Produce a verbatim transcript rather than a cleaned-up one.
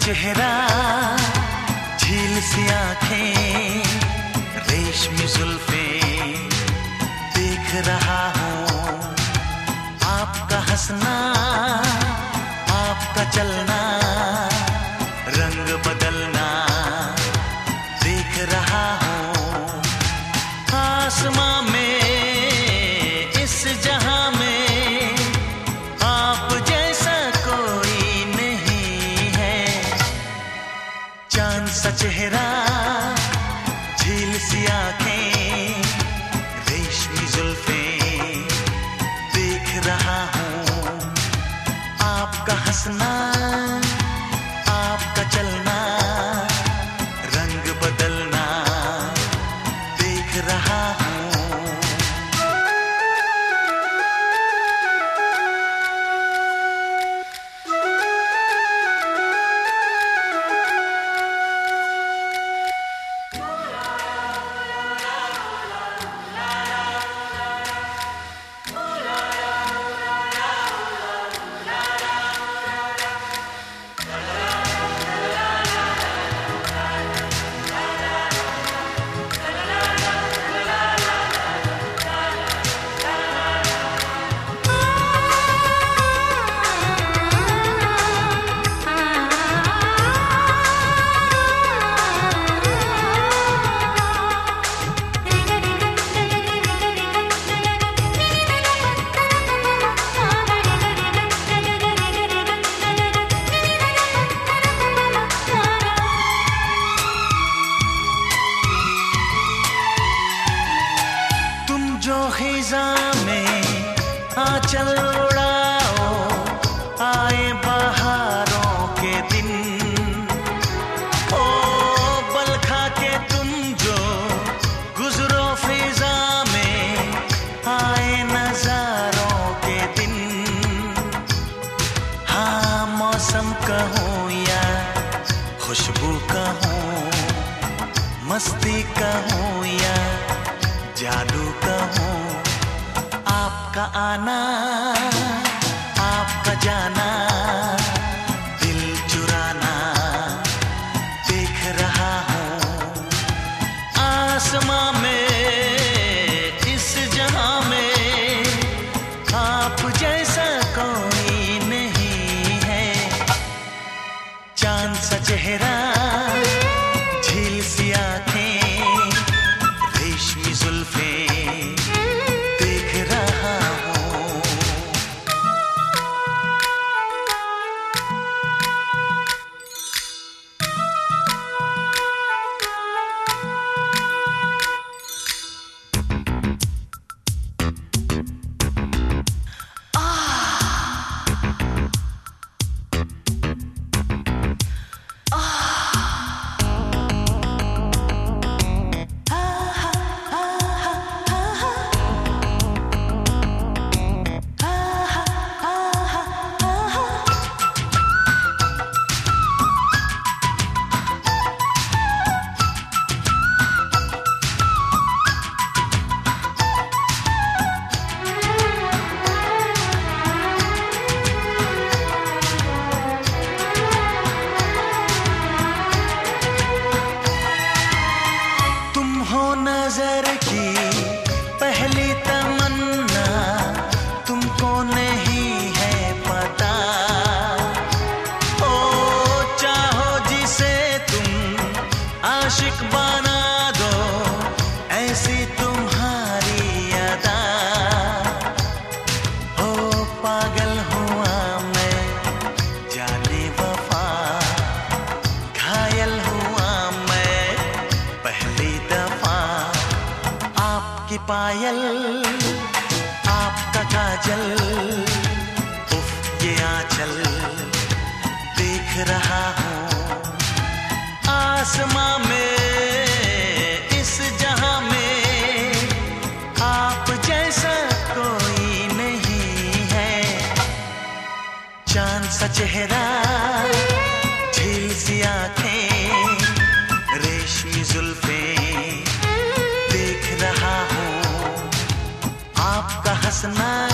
चेहरा, झील सी आंखें, रेशमी जुल्फें, देख रहा हूँ आपका हंसना, आपका चलना, रंग बदलना, देख रहा हूँ आसमां में, इस जहां में आप जैसा कोई नहीं है। चांद सा चेहरा, झील सी आंखें, रेशमी जुल्फें, देख रहा हूँ आपका हंसना, आपका चलना, रंग बदलना, देख रहा हूँ। जो खिज़ां में आंचल उड़ाओ, आए बहारों के दिन, ओ बल खा के तुम जो गुजरो फिज़ा में, आए नज़ारों के दिन। हाँ मौसम कहूँ या खुशबू कहूँ, मस्ती कहूँ या जादू कहूँ, आपका आना, आपका जाना, दिल चुराना, देख रहा हूँ आसमां में, इस जहां में आप जैसा कोई नहीं है। चांद सा चेहरा, झील सी आंखें, रेशमी जुल्फें, देख रहा हूँ। नजर की पहली तमन्ना, तुमको नहीं है पता, ओ चाहो जिसे तुम आशिक बना दो, ऐसी तुम्हारी अदा। ओ पागल हुआ मैं जाने वफा, घायल हुआ मैं पहली दफा। आपकी पायल, आपका काजल, उफ ये आंचल, देख रहा हूँ आसमां में, इस जहां में आप जैसा कोई नहीं है। चांद सा चेहरा, झील सी आंखें, रेशमी जुल्फें, देख रहा हूँ आपका हंसना,